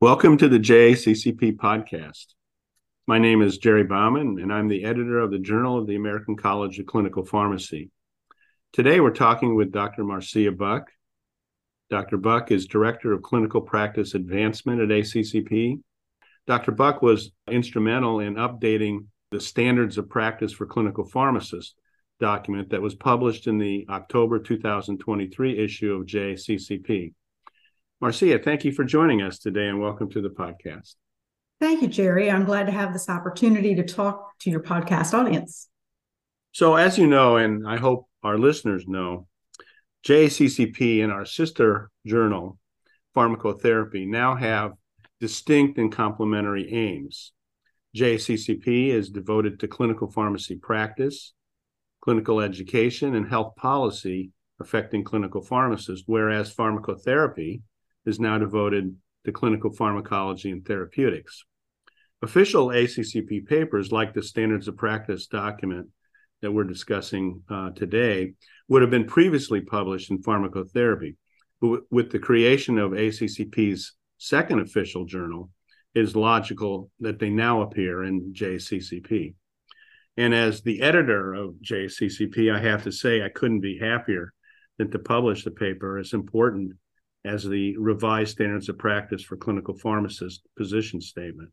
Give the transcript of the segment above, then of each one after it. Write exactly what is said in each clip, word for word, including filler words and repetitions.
Welcome to the J A C C P podcast. My name is Jerry Bauman, and I'm the editor of the Journal of the American College of Clinical Pharmacy. Today, we're talking with Doctor Marcia Buck. Doctor Buck is Director of Clinical Practice Advancement at A C C P. Doctor Buck was instrumental in updating the Standards of Practice for Clinical Pharmacists document that was published in the October two thousand twenty-three issue of J A C C P. Marcia, thank you for joining us today and welcome to the podcast. Thank you, Jerry. I'm glad to have this opportunity to talk to your podcast audience. So as you know, and I hope our listeners know, J A C C P and our sister journal, Pharmacotherapy, now have distinct and complementary aims. J A C C P is devoted to clinical pharmacy practice, clinical education, and health policy affecting clinical pharmacists, whereas Pharmacotherapy is now devoted to clinical pharmacology and therapeutics. Official A C C P papers, like the Standards of Practice document that we're discussing uh, today, would have been previously published in Pharmacotherapy. But with the creation of A C C P's second official journal, it is logical that they now appear in J A C C P. And as the editor of J A C C P, I have to say I couldn't be happier than to publish the paper as important as the revised Standards of Practice for Clinical Pharmacists position statement.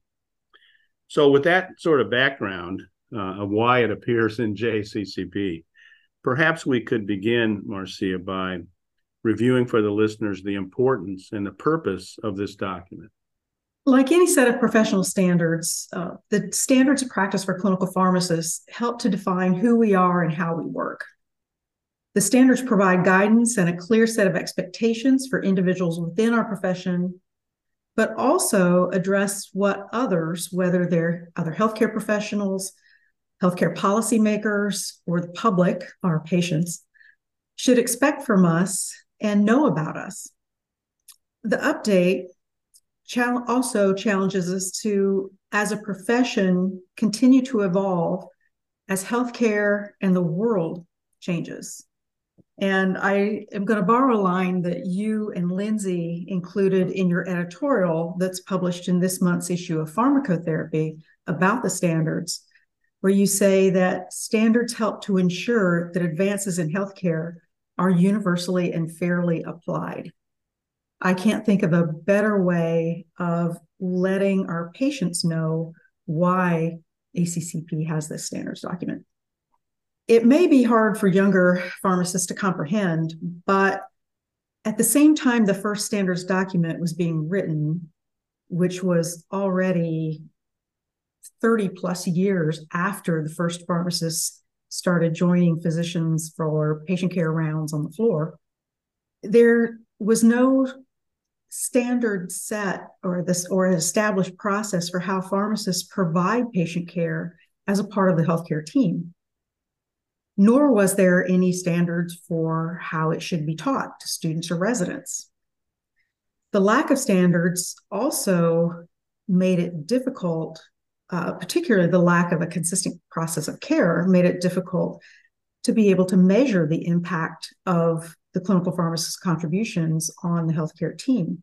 So with that sort of background uh, of why it appears in J A C C P, perhaps we could begin, Marcia, by reviewing for the listeners the importance and the purpose of this document. Like any set of professional standards, uh, the Standards of Practice for Clinical Pharmacists help to define who we are and how we work. The standards provide guidance and a clear set of expectations for individuals within our profession, but also address what others, whether they're other healthcare professionals, healthcare policymakers, or the public, our patients, should expect from us and know about us. The update also challenges us to, as a profession, continue to evolve as healthcare and the world changes. And I am going to borrow a line that you and Lindsay included in your editorial that's published in this month's issue of Pharmacotherapy about the standards, where you say that standards help to ensure that advances in healthcare are universally and fairly applied. I can't think of a better way of letting our patients know why A C C P has this standards document. It may be hard for younger pharmacists to comprehend, but at the same time the first standards document was being written, which was already thirty plus years after the first pharmacists started joining physicians for patient care rounds on the floor, there was no standard set or this or an established process for how pharmacists provide patient care as a part of the healthcare team. Nor was there any standards for how it should be taught to students or residents. The lack of standards also made it difficult, uh, particularly the lack of a consistent process of care made it difficult to be able to measure the impact of the clinical pharmacist contributions on the healthcare team.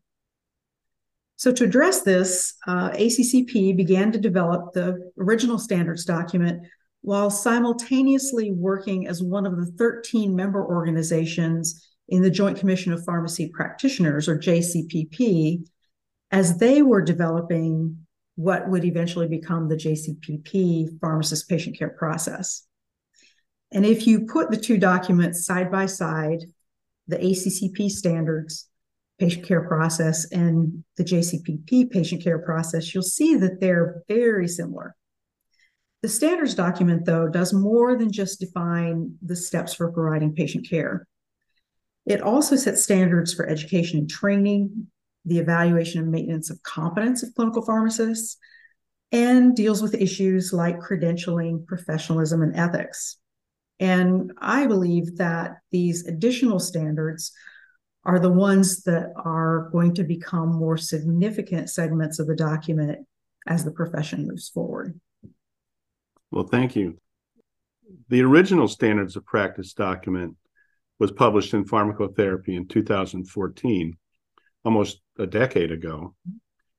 So to address this, uh, A C C P began to develop the original standards document while simultaneously working as one of the thirteen member organizations in the Joint Commission of Pharmacy Practitioners, or J C P P, as they were developing what would eventually become the J C P P pharmacist patient care process. And if you put the two documents side by side, the A C C P standards patient care process and the J C P P patient care process, you'll see that they're very similar. The standards document, though, does more than just define the steps for providing patient care. It also sets standards for education and training, the evaluation and maintenance of competence of clinical pharmacists, and deals with issues like credentialing, professionalism, and ethics. And I believe that these additional standards are the ones that are going to become more significant segments of the document as the profession moves forward. Well, thank you. The original Standards of Practice document was published in Pharmacotherapy in two thousand fourteen, almost a decade ago.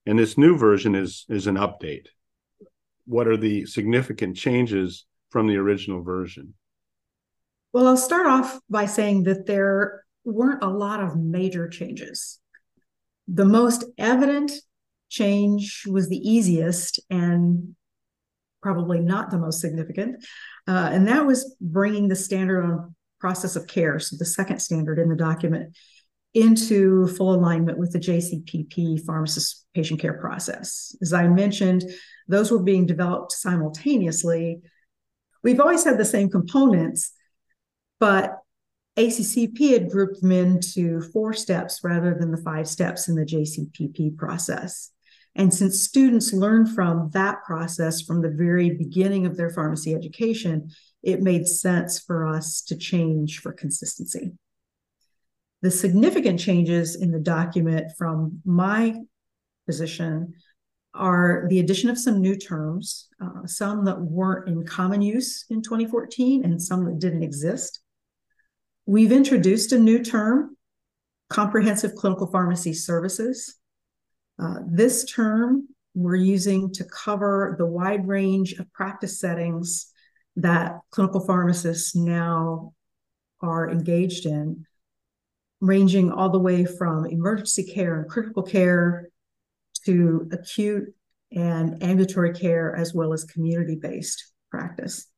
and this new version is is an update. What are the significant changes from the original version? Well, I'll start off by saying that there weren't a lot of major changes. The most evident change was the easiest and probably not the most significant, uh, and that was bringing the standard on process of care, so the second standard in the document, into full alignment with the J C P P pharmacist patient care process. As I mentioned, those were being developed simultaneously. We've always had the same components, but A C C P had grouped them into four steps rather than the five steps in the J C P P process. And since students learn from that process from the very beginning of their pharmacy education, it made sense for us to change for consistency. The significant changes in the document from my position are the addition of some new terms, uh, some that weren't in common use in twenty fourteen and some that didn't exist. We've introduced a new term, comprehensive clinical pharmacy services. Uh, this term we're using to cover the wide range of practice settings that clinical pharmacists now are engaged in, ranging all the way from emergency care and critical care to acute and ambulatory care, as well as community-based practice.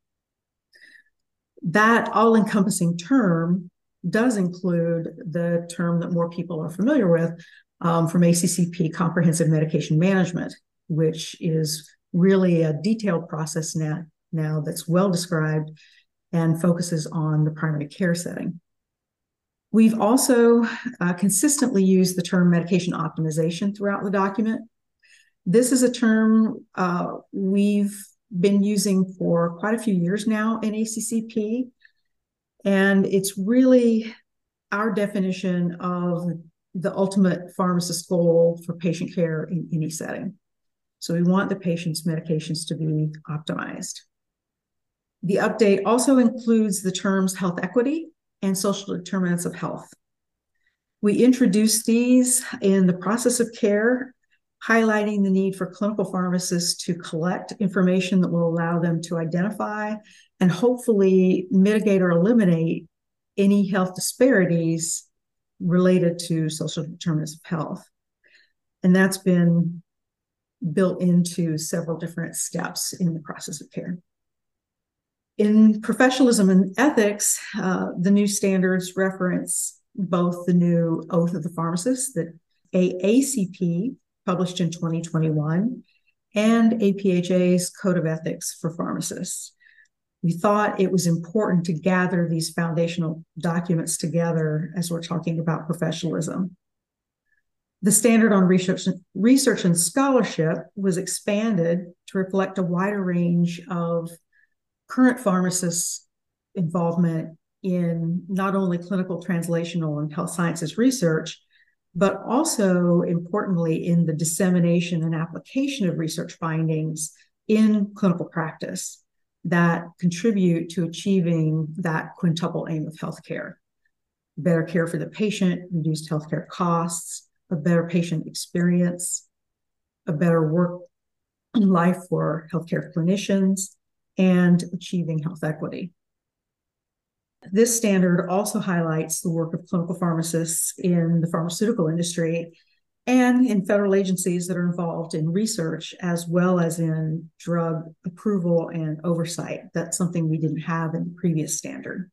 That all-encompassing term does include the term that more people are familiar with um, from A C C P, comprehensive medication management, which is really a detailed process now, now that's well described and focuses on the primary care setting. We've also uh, consistently used the term medication optimization throughout the document. This is a term uh, we've been using for quite a few years now in A C C P, and it's really our definition of the ultimate pharmacist goal for patient care in any setting. So we want the patient's medications to be optimized. The update also includes the terms health equity and social determinants of health. We introduced these in the process of care, highlighting the need for clinical pharmacists to collect information that will allow them to identify and hopefully mitigate or eliminate any health disparities related to social determinants of health. And that's been built into several different steps in the process of care. In professionalism and ethics, uh, the new standards reference both the new Oath of the Pharmacist that A A C P published in twenty twenty-one and A P H A's Code of Ethics for Pharmacists. We thought it was important to gather these foundational documents together as we're talking about professionalism. The standard on research, research and scholarship was expanded to reflect a wider range of current pharmacists' involvement in not only clinical, translational, and health sciences research, but also, importantly, in the dissemination and application of research findings in clinical practice that contribute to achieving that quintuple aim of healthcare: better care for the patient, reduced healthcare costs, a better patient experience, a better work life for healthcare clinicians, and achieving health equity. This standard also highlights the work of clinical pharmacists in the pharmaceutical industry and in federal agencies that are involved in research as well as in drug approval and oversight. That's something we didn't have in the previous standard.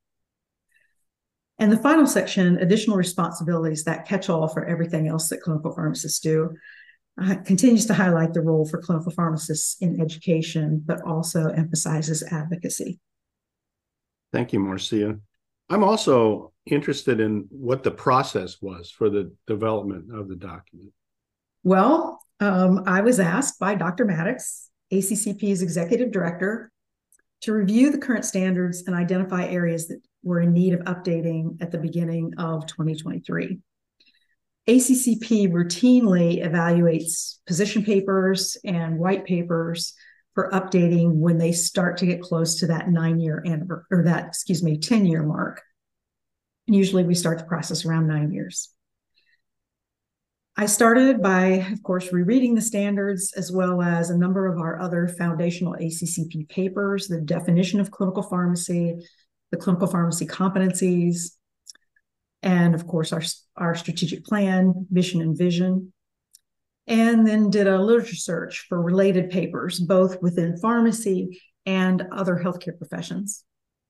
And the final section, additional responsibilities, that catch-all for everything else that clinical pharmacists do, uh, continues to highlight the role for clinical pharmacists in education, but also emphasizes advocacy. Thank you, Marcia. I'm also interested in what the process was for the development of the document. Well, um, I was asked by Doctor Maddox, A C C P's executive director, to review the current standards and identify areas that were in need of updating at the beginning of twenty twenty-three. A C C P routinely evaluates position papers and white papers for updating when they start to get close to that nine-year anniversary, or that, excuse me, ten-year mark. And usually we start the process around nine years. I started by, of course, rereading the standards as well as a number of our other foundational A C C P papers, the definition of clinical pharmacy, the clinical pharmacy competencies, and of course, our, our strategic plan, mission, and vision. And then did a literature search for related papers, both within pharmacy and other healthcare professions.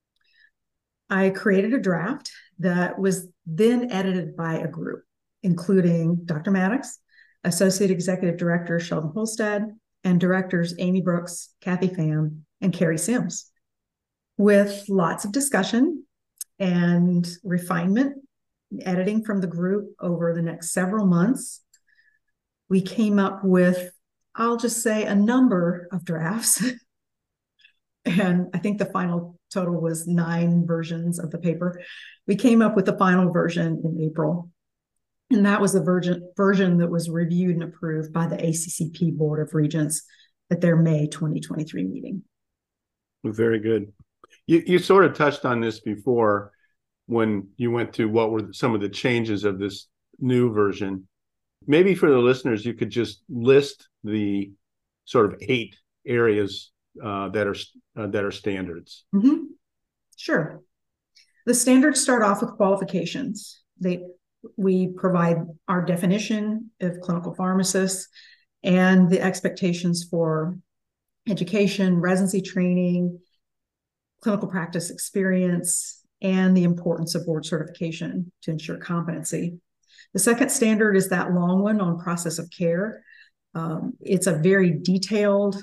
I created a draft that was then edited by a group, including Doctor Maddox, Associate Executive Director Sheldon Holstad, and Directors Amy Brooks, Kathy Pham, and Carrie Sims. With lots of discussion and refinement, editing from the group over the next several months, we came up with, I'll just say, a number of drafts. And I think the final total was nine versions of the paper. We came up with the final version in April. And that was the version, version that was reviewed and approved by the A C C P Board of Regents at their May twenty twenty-three meeting. Very good. You, you sort of touched on this before when you went to what were some of the changes of this new version. Maybe for the listeners, you could just list the sort of eight areas uh, that are uh, that are standards. Mm-hmm. Sure. The standards start off with qualifications. They we provide our definition of clinical pharmacists and the expectations for education, residency training, clinical practice experience, and the importance of board certification to ensure competency. The second standard is that long one on process of care. Um, it's a very detailed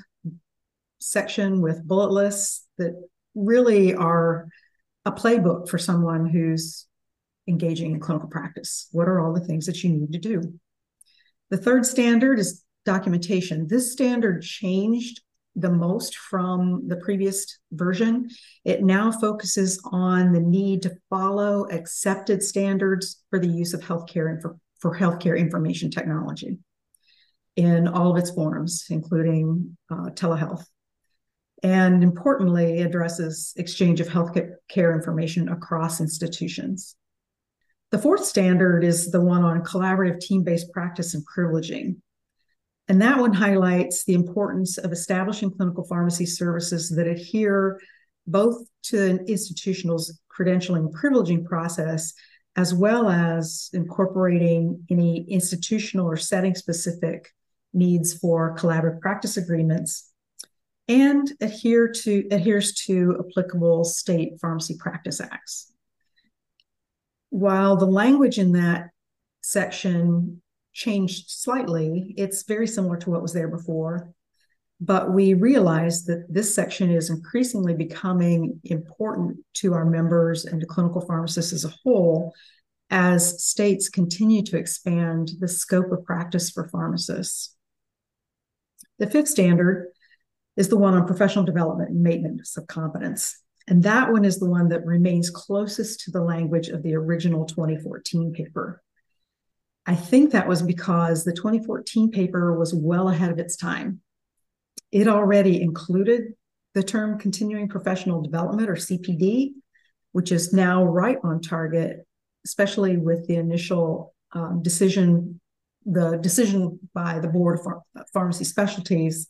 section with bullet lists that really are a playbook for someone who's engaging in clinical practice. What are all the things that you need to do? The third standard is documentation. This standard changed the most from the previous version. It now focuses on the need to follow accepted standards for the use of healthcare and for, for healthcare information technology in all of its forms, including uh, telehealth. And importantly, addresses exchange of healthcare information across institutions. The fourth standard is the one on collaborative team-based practice and privileging. And that one highlights the importance of establishing clinical pharmacy services that adhere both to an institutional's credentialing and privileging process, as well as incorporating any institutional or setting-specific needs for collaborative practice agreements, and adhere to, adheres to applicable state pharmacy practice acts. While the language in that section changed slightly, it's very similar to what was there before. But we realized that this section is increasingly becoming important to our members and to clinical pharmacists as a whole as states continue to expand the scope of practice for pharmacists. The fifth standard is the one on professional development and maintenance of competence. And that one is the one that remains closest to the language of the original twenty fourteen paper. I think that was because the twenty fourteen paper was well ahead of its time. It already included the term continuing professional development, or C P D, which is now right on target, especially with the initial um, decision, the decision by the Board of Ph- Pharmacy Specialties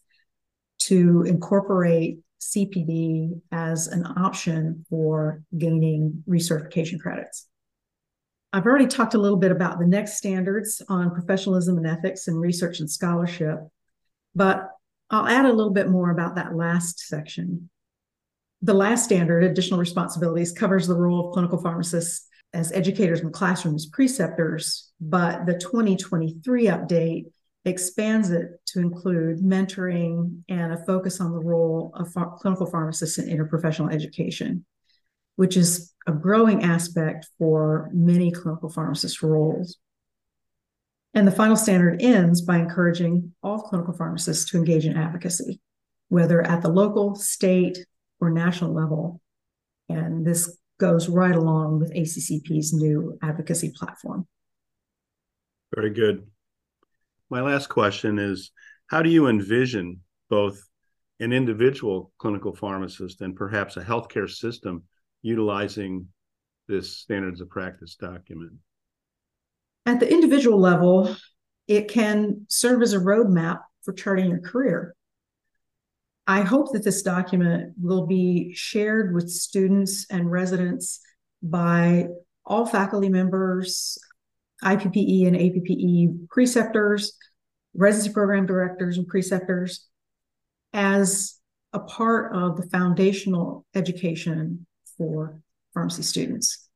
to incorporate C P D as an option for gaining recertification credits. I've already talked a little bit about the next standards on professionalism and ethics and research and scholarship, but I'll add a little bit more about that last section. The last standard, additional responsibilities, covers the role of clinical pharmacists as educators in classrooms, preceptors, but the twenty twenty-three update expands it to include mentoring and a focus on the role of ph- clinical pharmacists in interprofessional education, which is a growing aspect for many clinical pharmacist roles. And the final standard ends by encouraging all clinical pharmacists to engage in advocacy, whether at the local, state, or national level. And this goes right along with A C C P's new advocacy platform. Very good. My last question is, how do you envision both an individual clinical pharmacist and perhaps a healthcare system utilizing this standards of practice document? At the individual level, It can serve as a roadmap for charting your career. I hope that this document will be shared with students and residents by all faculty members, I P P E and A P P E preceptors, residency program directors and preceptors, as a part of the foundational education for pharmacy students.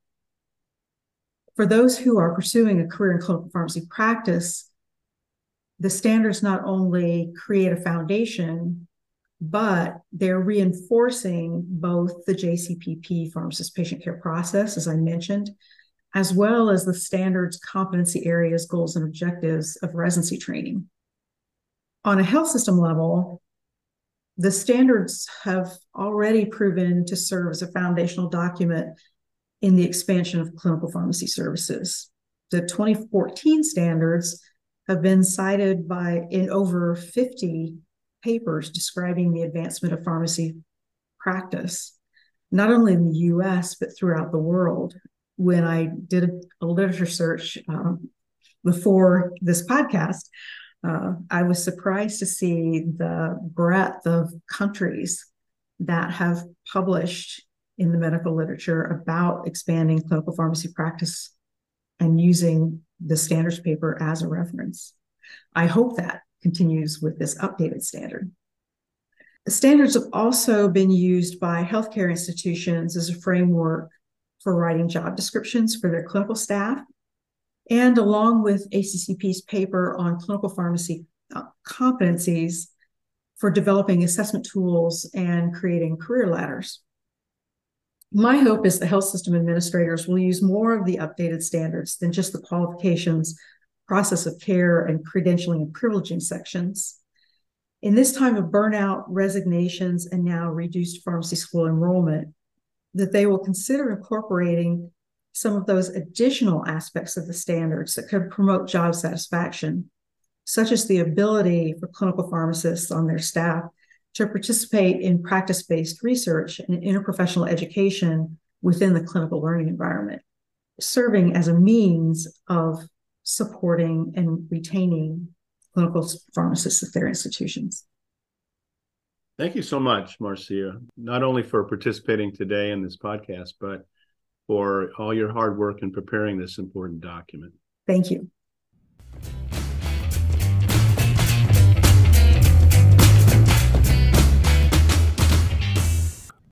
For those who are pursuing a career in clinical pharmacy practice, the standards not only create a foundation, but they're reinforcing both the J C P P pharmacist patient care process, as I mentioned, as well as the standards, competency areas, goals, and objectives of residency training. On a health system level, the standards have already proven to serve as a foundational document in the expansion of clinical pharmacy services. The twenty fourteen standards have been cited by in over fifty papers describing the advancement of pharmacy practice, not only in the U S, but throughout the world. When I did a, a literature search um, before this podcast, uh, I was surprised to see the breadth of countries that have published in the medical literature about expanding clinical pharmacy practice and using the standards paper as a reference. I hope that continues with this updated standard. The standards have also been used by healthcare institutions as a framework for writing job descriptions for their clinical staff, and along with A C C P's paper on clinical pharmacy uh, competencies for developing assessment tools and creating career ladders. My hope is the health system administrators will use more of the updated standards than just the qualifications, process of care, and credentialing and privileging sections. In this time of burnout, resignations, and now reduced pharmacy school enrollment, that they will consider incorporating some of those additional aspects of the standards that could promote job satisfaction, such as the ability for clinical pharmacists on their staff to participate in practice-based research and interprofessional education within the clinical learning environment, serving as a means of supporting and retaining clinical pharmacists at their institutions. Thank you so much, Marcia, not only for participating today in this podcast, but for all your hard work in preparing this important document. Thank you.